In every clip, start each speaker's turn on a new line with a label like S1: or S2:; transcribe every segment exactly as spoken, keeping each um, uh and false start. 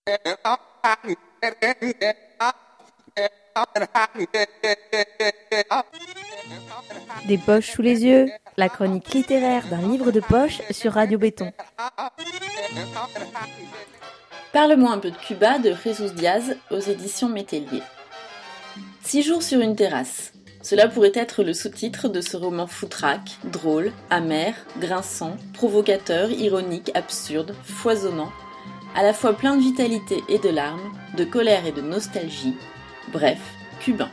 S1: Des poches sous les yeux, la chronique littéraire d'un livre de poche sur Radio Béton.
S2: Parle-moi un peu de Cuba de Jesus Diaz aux éditions Métellier. Six jours sur une terrasse. Cela pourrait être le sous-titre de ce roman foutraque, drôle, amer, grinçant, provocateur, ironique, absurde, foisonnant, à la fois plein de vitalité et de larmes, de colère et de nostalgie, bref, cubain.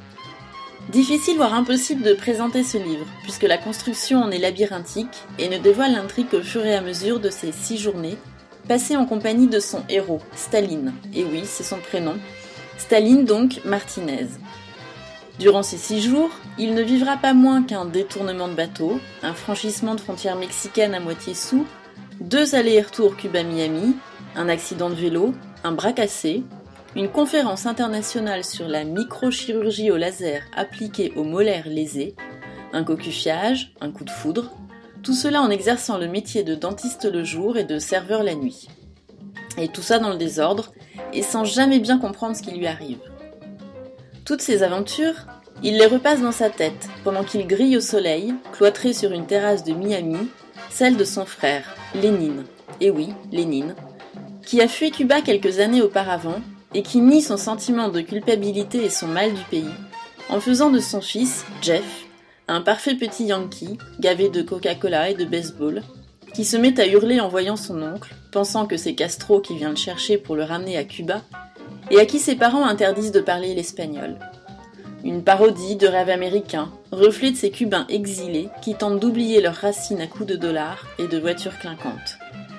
S2: Difficile voire impossible de présenter ce livre, puisque la construction en est labyrinthique et ne dévoile l'intrigue qu'au fur et à mesure de ces six journées, passées en compagnie de son héros, Staline. Et oui, c'est son prénom. Staline donc Martinez. Durant ces six jours, il ne vivra pas moins qu'un détournement de bateau, un franchissement de frontières mexicaines à moitié sous, deux allers et retours Cuba-Miami, un accident de vélo, un bras cassé, une conférence internationale sur la microchirurgie au laser appliquée aux molaires lésés, un cocufiage, un coup de foudre, tout cela en exerçant le métier de dentiste le jour et de serveur la nuit. Et tout ça dans le désordre, et sans jamais bien comprendre ce qui lui arrive. Toutes ces aventures, il les repasse dans sa tête, pendant qu'il grille au soleil, cloîtré sur une terrasse de Miami, celle de son frère, Lénine. Et oui, Lénine, qui a fui Cuba quelques années auparavant, et qui nie son sentiment de culpabilité et son mal du pays, en faisant de son fils, Jeff, un parfait petit Yankee, gavé de Coca-Cola et de baseball, qui se met à hurler en voyant son oncle, pensant que c'est Castro qui vient le chercher pour le ramener à Cuba, et à qui ses parents interdisent de parler l'espagnol. Une parodie de rêve américain, reflet de ces Cubains exilés qui tentent d'oublier leurs racines à coups de dollars et de voitures clinquantes.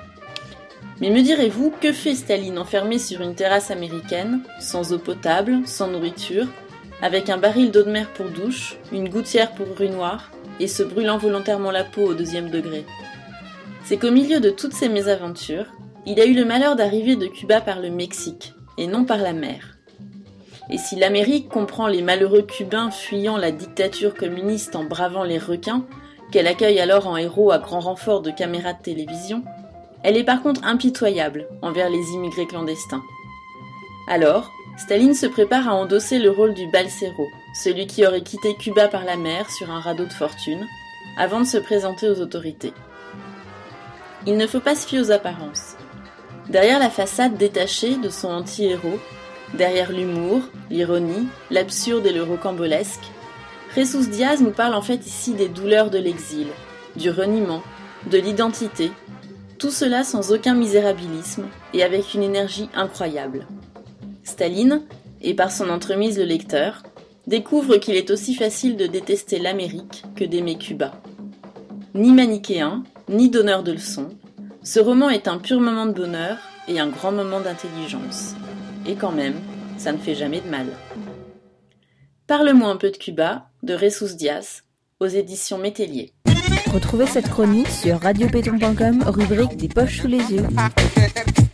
S2: Mais me direz-vous, que fait Staline enfermé sur une terrasse américaine, sans eau potable, sans nourriture, avec un baril d'eau de mer pour douche, une gouttière pour urinoir, et se brûlant volontairement la peau au deuxième degré? C'est qu'au milieu de toutes ces mésaventures, il a eu le malheur d'arriver de Cuba par le Mexique, et non par la mer. Et si l'Amérique comprend les malheureux Cubains fuyant la dictature communiste en bravant les requins, qu'elle accueille alors en héros à grand renfort de caméras de télévision, elle est par contre impitoyable envers les immigrés clandestins. Alors, Staline se prépare à endosser le rôle du balséro, celui qui aurait quitté Cuba par la mer sur un radeau de fortune, avant de se présenter aux autorités. Il ne faut pas se fier aux apparences. Derrière la façade détachée de son anti-héros, derrière l'humour, l'ironie, l'absurde et le rocambolesque, Jesus Diaz nous parle en fait ici des douleurs de l'exil, du reniement, de l'identité, tout cela sans aucun misérabilisme et avec une énergie incroyable. Staline, et par son entremise le lecteur, découvre qu'il est aussi facile de détester l'Amérique que d'aimer Cuba. Ni manichéen, ni donneur de leçons, ce roman est un pur moment de bonheur et un grand moment d'intelligence. Et quand même, ça ne fait jamais de mal. Parle-moi un peu de Cuba, de Jesus Diaz, aux éditions Métellier.
S1: Retrouvez cette chronique sur radio béton point com, rubrique des poches sous les yeux.